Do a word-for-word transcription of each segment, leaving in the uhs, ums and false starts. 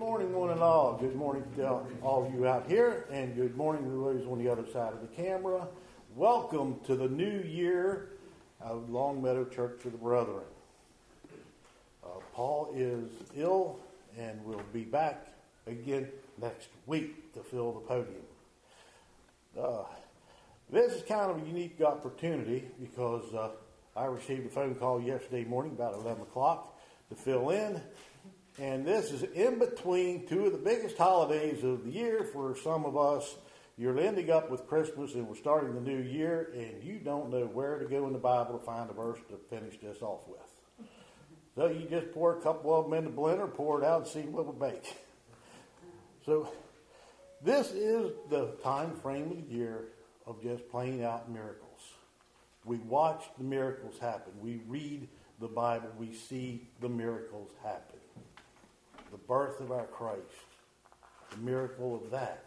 morning, one and all. Good morning to all of you out here, and good morning to those on the other side of the camera. Welcome to the new year of Longmeadow Church of the Brethren. Uh, Paul is ill and will be back again next week to fill the podium. Uh, this is kind of a unique opportunity because uh, I received a phone call yesterday morning about eleven o'clock to fill in. And this is in between two of the biggest holidays of the year for some of us. You're ending up with Christmas and we're starting the new year, and you don't know where to go in the Bible to find a verse to finish this off with. So you just pour a couple of them in the blender, pour it out, and see what will bake. So this is the time frame of the year of just playing out miracles. We watch the miracles happen. We read the Bible. We see the miracles happen. The birth of our Christ, the miracle of that.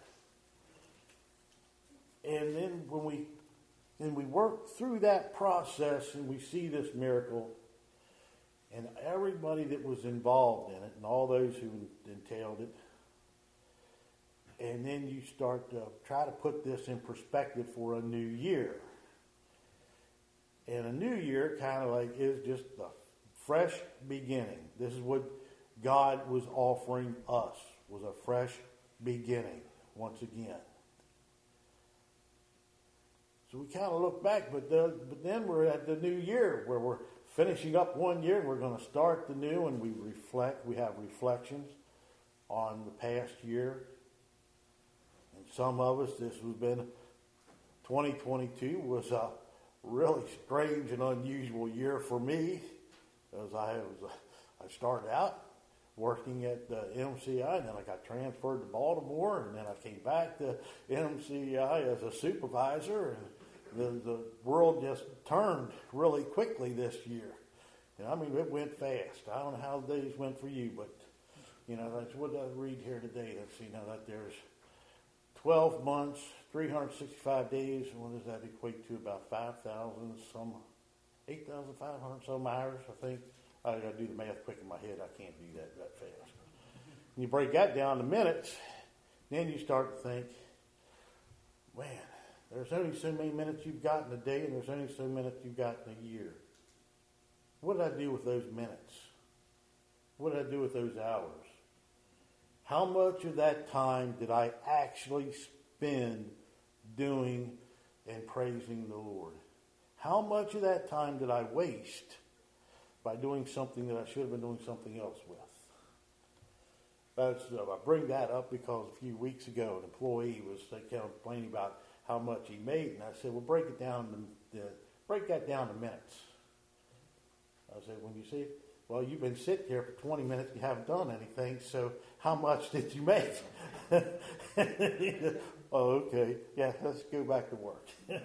And then when we and we work through that process and we see this miracle and everybody that was involved in it and all those who entailed it, and then you start to try to put this in perspective for a new year. And a new year kind of like is just a fresh beginning. This is what God was offering us, was a fresh beginning once again. So we kind of look back, but, the, but then we're at the new year where we're finishing up one year and we're going to start the new, and we reflect. We have reflections on the past year. And some of us, this has been twenty twenty-two was a really strange and unusual year for me, as I was I started out working at the M C I, and then I got transferred to Baltimore, and then I came back to M C I as a supervisor, and the, the world just turned really quickly this year. And I mean, it went fast. I don't know how the days went for you, but, you know, that's what I read here today. That's, you know, that there's twelve months, three hundred sixty-five days. What does that equate to? About five thousand some, eight thousand five hundred some hours, I think. I got to do the math quick in my head. I can't do that that fast. When you break that down to minutes, then you start to think, man, there's only so many minutes you've got in a day, and there's only so many minutes you've got in a year. What did I do with those minutes? What did I do with those hours? How much of that time did I actually spend doing and praising the Lord? How much of that time did I waste by doing something that I should have been doing something else with? That's, uh, I bring that up because a few weeks ago an employee was kind of complaining about how much he made, and I said, well, break it down to, uh, break that down to minutes. I said, when you see it, well, you've been sitting here for twenty minutes, you haven't done anything, so how much did you make? Oh, okay, yeah, let's go back to work.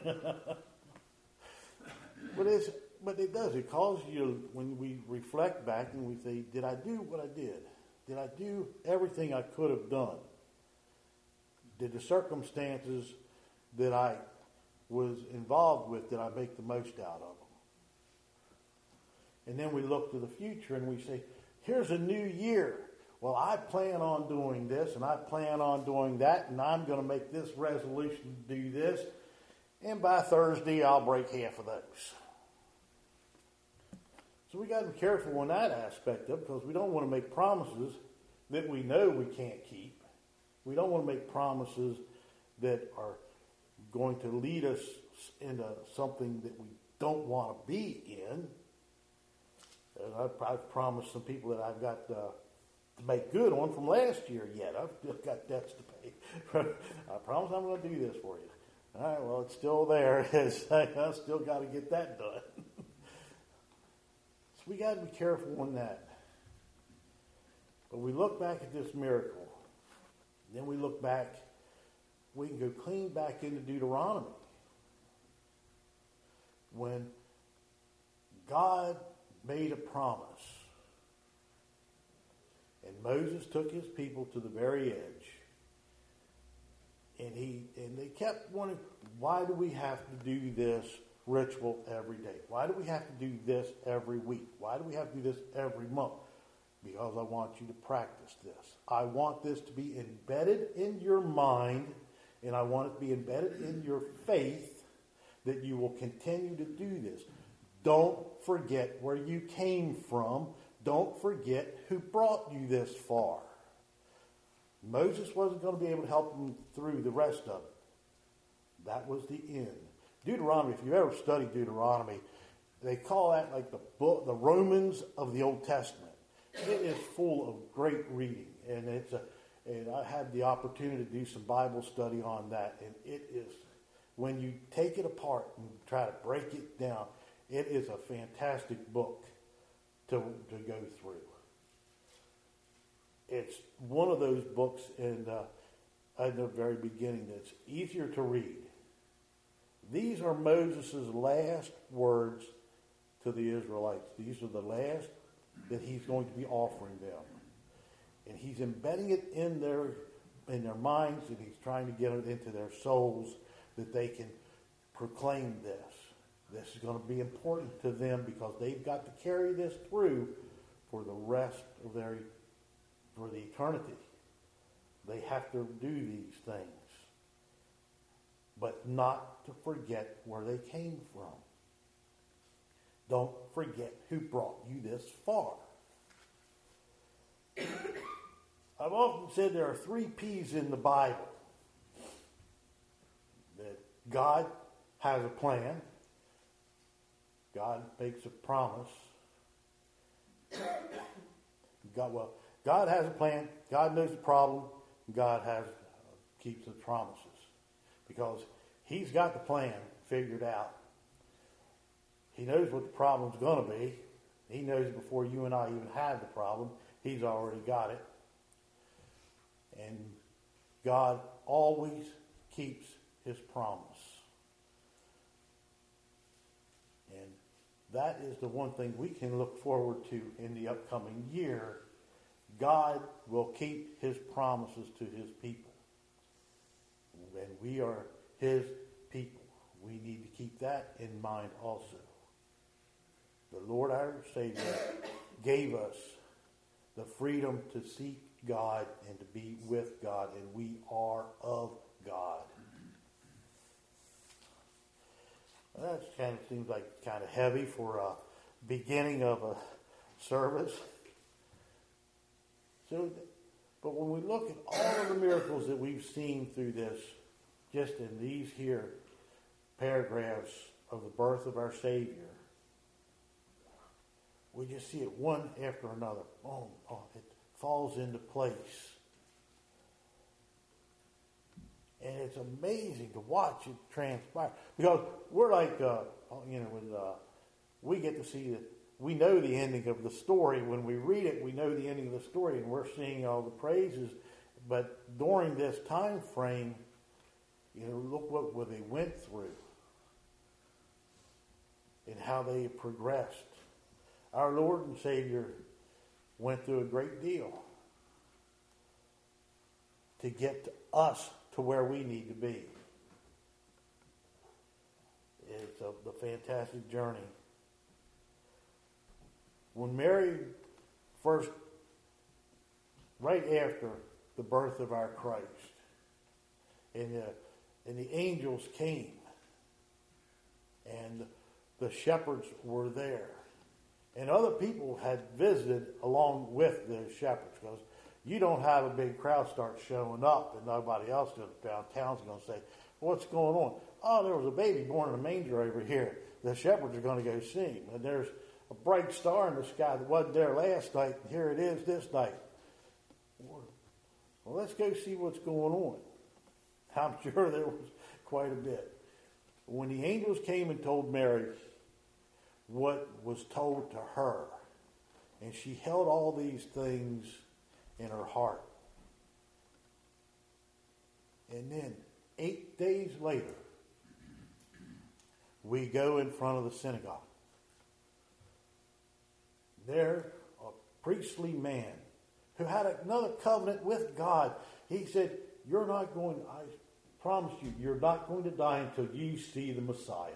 But it's But it does. It causes you, when we reflect back and we say, did I do what I did? Did I do everything I could have done? Did the circumstances that I was involved with, did I make the most out of them? And then we look to the future and we say, here's a new year. Well, I plan on doing this and I plan on doing that, and I'm going to make this resolution to do this. And by Thursday, I'll break half of those. So we got to be careful on that aspect of it, because we don't want to make promises that we know we can't keep. We don't want to make promises that are going to lead us into something that we don't want to be in. I've, I've promised some people that I've got uh, to make good on from last year yet. I've still got debts to pay. I promise I'm going to do this for you. All right, well, it's still there. I've still got to get that done. So we got to be careful on that. But we look back at this miracle. Then we look back. We can go clean back into Deuteronomy. When God made a promise, and Moses took his people to the very edge, and he and they kept wanting, why do we have to do this ritual every day? Why do we have to do this every week? Why do we have to do this every month? because I want you to practice this. I want this to be embedded in your mind, and I want it to be embedded in your faith that you will continue to do this. Don't forget where you came from. Don't forget who brought you this far. Moses wasn't going to be able to help them through the rest of it. That was the end. Deuteronomy, if you've ever studied Deuteronomy, they call that like the book, the Romans of the Old Testament. It is full of great reading, and it's a. And I had the opportunity to do some Bible study on that, and it is, when you take it apart and try to break it down, it is a fantastic book to to go through. It's one of those books in uh, at the very beginning that's easier to read. These are Moses' last words to the Israelites. These are the last that he's going to be offering them. And he's embedding it in their in their minds, and he's trying to get it into their souls that they can proclaim this. This is going to be important to them because they've got to carry this through for the rest of their, for the eternity. They have to do these things, but not to forget where they came from. Don't forget who brought you this far. I've often said there are three P's in the Bible. That God has a plan. God makes a promise. God, well, God has a plan. God knows the problem. God has uh, keeps the promises. Because he's got the plan figured out. He knows what the problem's going to be. He knows it before you and I even have the problem. He's already got it. And God always keeps his promise. And that is the one thing we can look forward to in the upcoming year. God will keep his promises to his people. And we are his people. We need to keep that in mind also. The Lord our Savior gave us the freedom to seek God and to be with God, and we are of God. Well, that kind of seems like kind of heavy for a beginning of a service. So, but when we look at all of the miracles that we've seen through this, just in these here paragraphs of the birth of our Savior, we just see it one after another. Boom, oh, it falls into place. And it's amazing to watch it transpire. Because we're like, uh, you know, when, uh, we get to see that we know the ending of the story. When we read it, we know the ending of the story, and we're seeing all the praises. But during this time frame, you know, look what, what they went through and how they progressed. Our Lord and Savior went through a great deal to get to us to where we need to be. It's a, the fantastic journey. When Mary first, right after the birth of our Christ, and the, and the angels came, and the shepherds were there. And other people had visited along with the shepherds, because you don't have a big crowd start showing up and nobody else downtown's going to say, what's going on? Oh, there was a baby born in a manger over here. The shepherds are going to go see him. And there's a bright star in the sky that wasn't there last night, and here it is this night. Well, let's go see what's going on. I'm sure there was quite a bit. When the angels came and told Mary what was told to her, and she held all these things in her heart. And then, eight days later, we go in front of the synagogue. There, a priestly man who had another covenant with God, he said, you're not going, I promise you, you're not going to die until you see the Messiah.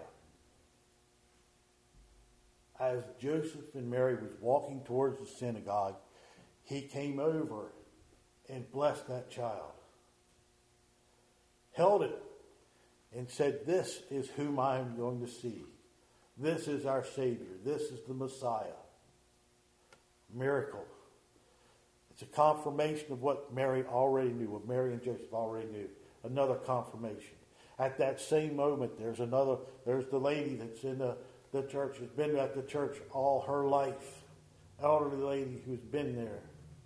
As Joseph and Mary was walking towards the synagogue, he came over and blessed that child, held it, and said, "This is whom I am going to see. This is our Savior. This is the Messiah." Miracle. It's a confirmation of what Mary already knew, what Mary and Joseph already knew. Another confirmation. At that same moment, there's another, there's the lady that's in the, the church, has been at the church all her life. Elderly lady who's been there.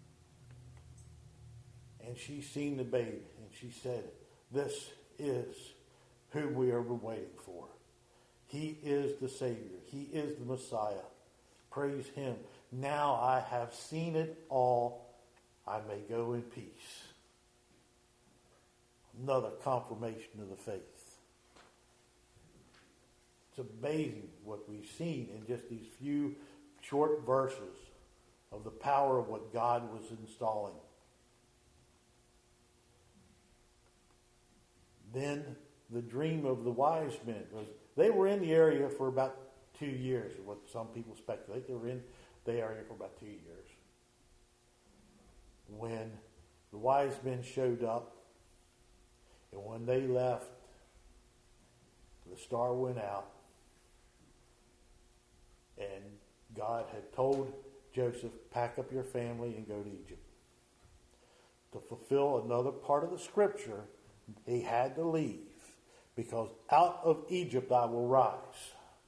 And she's seen the babe, and she said, "This is whom we have been waiting for. He is the Savior. He is the Messiah. Praise Him. Now I have seen it all. I may go in peace." Another confirmation of the faith. It's amazing what we've seen in just these few short verses of the power of what God was installing. Then the dream of the wise men was, they were in the area for about two years, what some people speculate. They were in the area for about two years. When the wise men showed up, and when they left, the star went out, and God had told Joseph, "Pack up your family and go to Egypt." To fulfill another part of the scripture, he had to leave, because out of Egypt I will rise.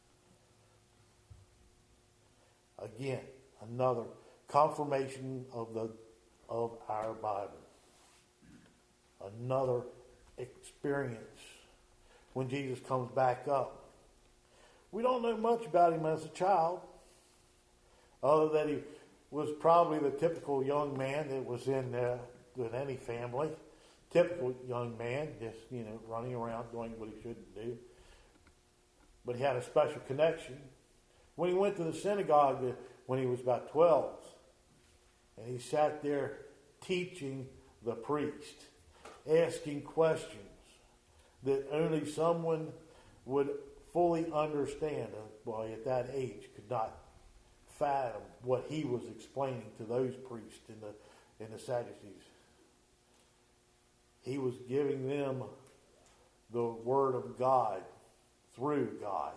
Again, another confirmation of the of our Bible. Another experience when Jesus comes back up. We don't know much about him as a child, other than he was probably the typical young man that was in uh, in any family. Typical young man, just, you know, running around doing what he shouldn't do. But he had a special connection. When he went to the synagogue uh, when he was about twelve, and he sat there teaching the priest, asking questions that only someone would fully understand. A boy at that age could not fathom what he was explaining to those priests in the in the Sadducees. He was giving them the Word of God through God.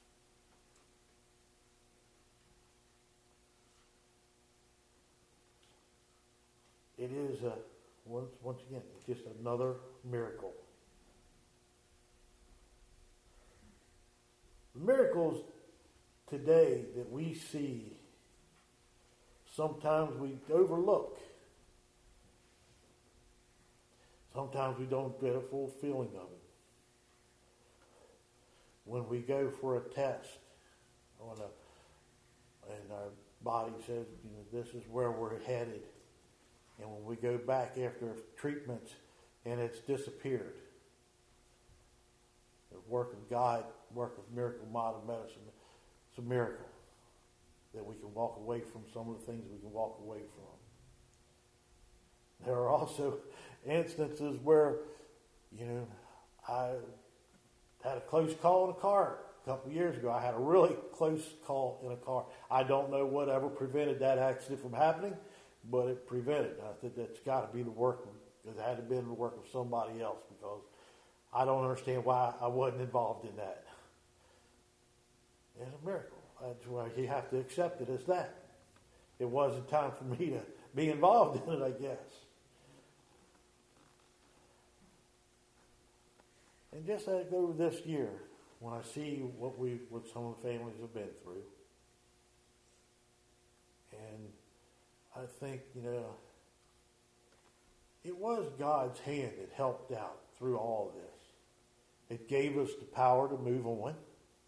It is, a, once, once again, it's just another miracle. The miracles today that we see, sometimes we overlook. Sometimes we don't get a full feeling of it. When we go for a test, on a, and our body says, you know, this is where we're headed. And when we go back after treatments and it's disappeared, the work of God, work of miracle modern medicine, it's a miracle that we can walk away from some of the things we can walk away from. There are also instances where, you know, I had a close call in a car a couple of years ago. I had a really close call in a car. I don't know whatever prevented that accident from happening, but it prevented. I think that's got to be the work, it had to be the work of somebody else, because I don't understand why I wasn't involved in that. It's a miracle. That's why you have to accept it as that. It wasn't time for me to be involved in it, I guess. And just as I go this year, when I see what we, what some of the families have been through, and I think, you know, it was God's hand that helped out through all of this. It gave us the power to move on.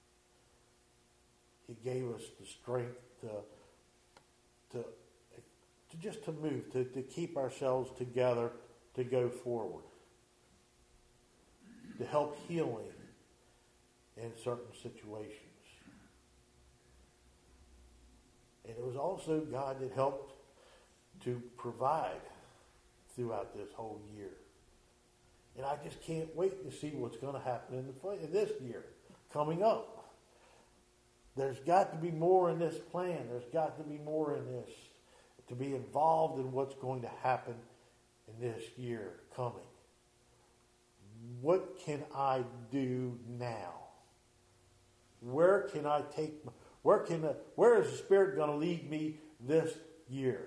It gave us the strength to, to, to just to move, to, to keep ourselves together, to go forward, to help healing in certain situations. And it was also God that helped to provide throughout this whole year. And I just can't wait to see what's going to happen in, the, in this year coming up. There's got to be more in this plan. There's got to be more in this to be involved in what's going to happen in this year coming. What can I do now? Where can I take? Where can? I, where is the Spirit going to lead me this year?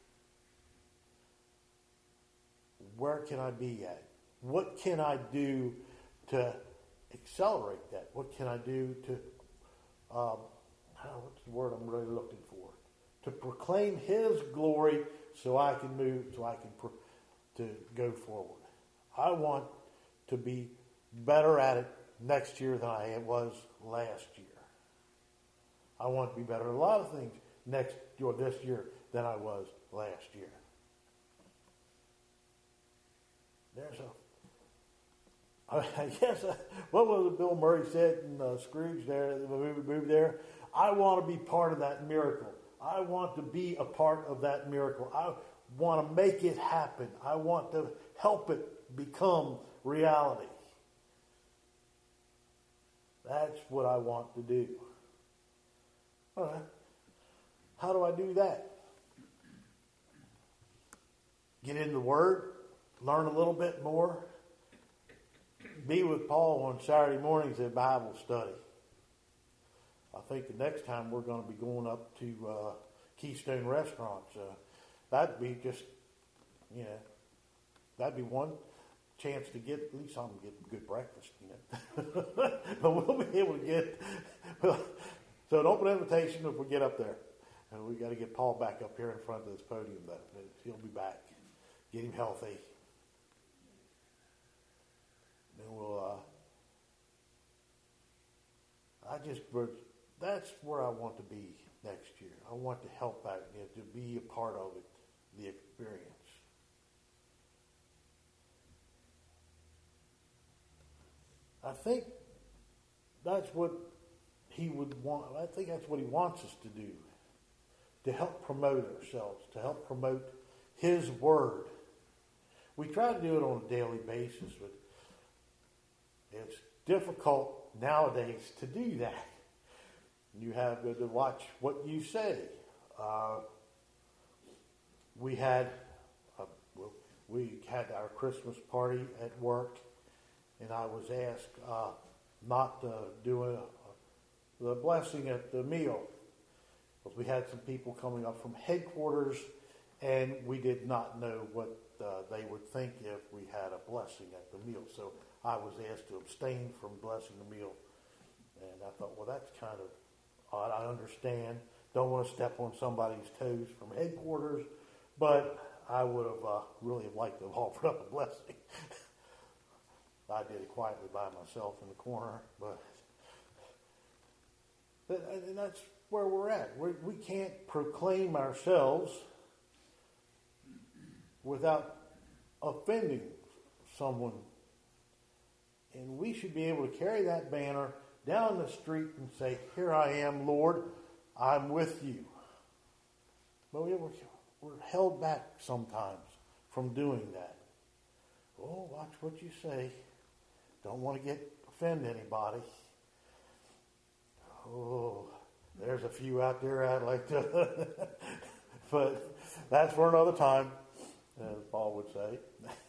Where can I be at? What can I do to accelerate that? What can I do to? Um, what's the word I'm really looking for? To proclaim His glory, so I can move, so I can pro- to go forward. I want to be better at it next year than I was last year. I want to be better at a lot of things next or this year than I was last year. There's a, I guess, uh, what was it Bill Murray said in uh, Scrooge there, the movie, movie there? I want to be part of that miracle. I want to be a part of that miracle. I want to make it happen. I want to help it become reality. That's what I want to do. All right. How do I do that? Get in the Word, learn a little bit more, be with Paul on Saturday mornings at Bible study. I think the next time we're going to be going up to uh, Keystone Restaurants. Uh, that'd be just, you know, that'd be one chance to get, at least I'm getting good breakfast, you know. But we'll be able to get, well, so an open invitation if we get up there. And we got to get Paul back up here in front of this podium, though. He'll be back. Get him healthy. Then we'll, uh, I just, that's where I want to be next year. I want to help out, you know, to be a part of it, the experience. I think that's what he would want. I think that's what he wants us to do, to help promote ourselves, to help promote his word. We try to do it on a daily basis, but it's difficult nowadays to do that. You have to watch what you say. Uh, we had uh, we had our Christmas party at work, and I was asked uh, not to do a, the blessing at the meal, because we had some people coming up from headquarters, and we did not know what uh, they would think if we had a blessing at the meal. So I was asked to abstain from blessing the meal, and I thought, well, that's kind of odd. I understand. Don't want to step on somebody's toes from headquarters, but I would have uh, really have liked to have offered up a blessing. I did it quietly by myself in the corner, but, but and that's where we're at. We're, we can't proclaim ourselves without offending someone, and we should be able to carry that banner down the street and say, "Here I am, Lord, I'm with you." But we were, we're held back sometimes from doing that. Oh, watch what you say. Don't want to get offend anybody. Oh, there's a few out there I'd like to, but that's for another time, as Paul would say.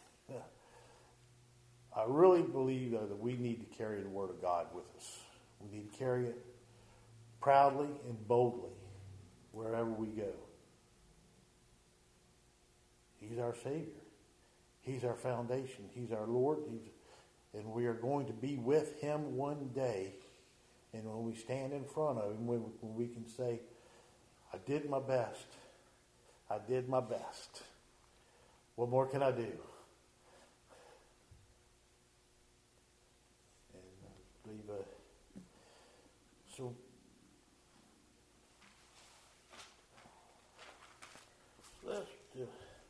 I really believe, though, that we need to carry the Word of God with us. We need to carry it proudly and boldly wherever we go. He's our Savior. He's our foundation. He's our Lord. He's, and we are going to be with Him one day. And when we stand in front of Him, when, when we can say, "I did my best. I did my best. What more can I do?" And I believe, uh, so let's do.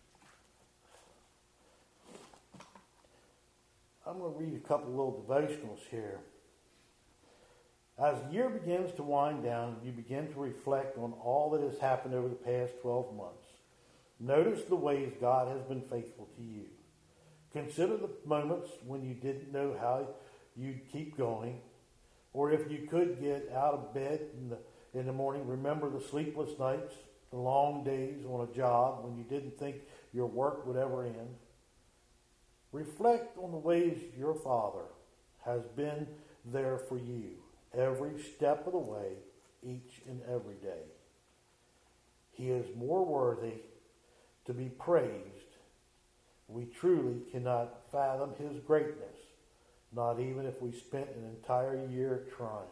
I'm going to read a couple little devotionals here. As the year begins to wind down, you begin to reflect on all that has happened over the past twelve months. Notice the ways God has been faithful to you. Consider the moments when you didn't know how you'd keep going, or if you could get out of bed in the, in the morning. Remember the sleepless nights, the long days on a job when you didn't think your work would ever end. Reflect on the ways your Father has been there for you every step of the way, each and every day. He is more worthy to be praised. We truly cannot fathom his greatness, not even if we spent an entire year trying.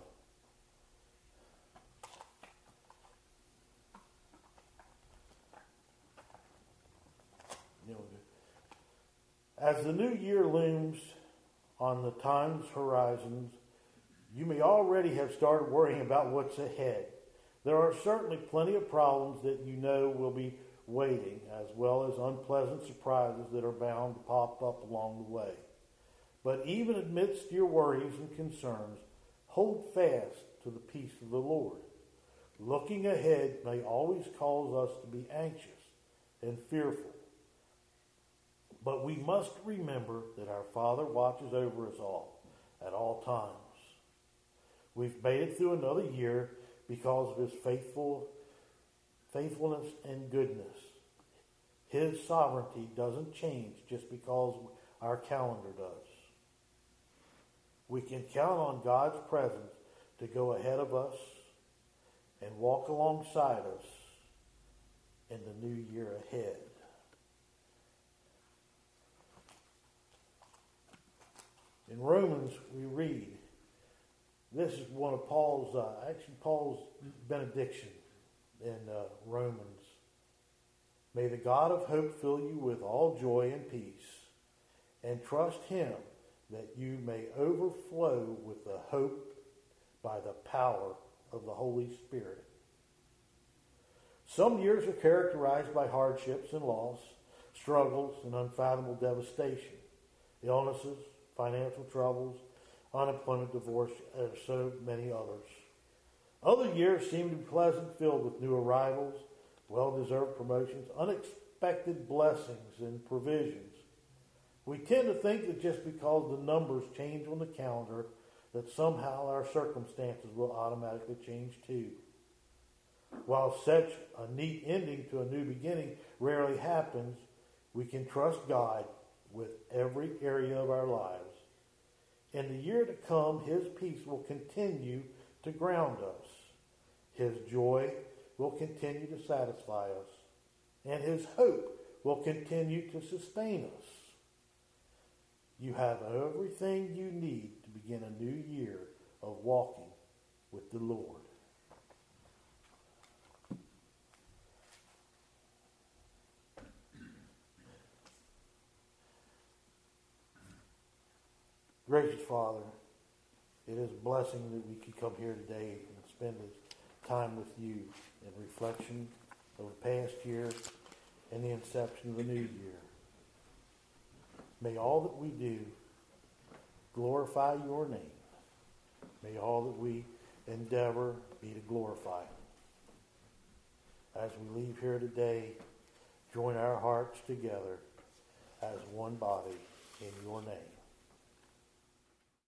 As the new year looms on the time's horizons, you may already have started worrying about what's ahead. There are certainly plenty of problems that you know will be waiting, as well as unpleasant surprises that are bound to pop up along the way. But even amidst your worries and concerns, hold fast to the peace of the Lord. Looking ahead may always cause us to be anxious and fearful. But we must remember that our Father watches over us all at all times. We've made it through another year because of his faithful, faithfulness and goodness. His sovereignty doesn't change just because our calendar does. We can count on God's presence to go ahead of us and walk alongside us in the new year ahead. In Romans, we read, this is one of Paul's, uh, actually Paul's benediction in uh, Romans. May the God of hope fill you with all joy and peace, and trust him that you may overflow with the hope by the power of the Holy Spirit. Some years are characterized by hardships and loss, struggles and unfathomable devastation, illnesses, financial troubles, unemployment, divorce, and so many others. Other years seem to be pleasant, filled with new arrivals, well-deserved promotions, unexpected blessings and provisions. We tend to think that just because the numbers change on the calendar, that somehow our circumstances will automatically change too. While such a neat ending to a new beginning rarely happens, we can trust God with every area of our lives. In the year to come, his peace will continue to ground us. His joy will continue to satisfy us. And his hope will continue to sustain us. You have everything you need to begin a new year of walking with the Lord. Gracious Father, it is a blessing that we could come here today and spend this time with you in reflection of the past year and the inception of the new year. May all that we do glorify your name. May all that we endeavor be to glorify him. As we leave here today, join our hearts together as one body in your name.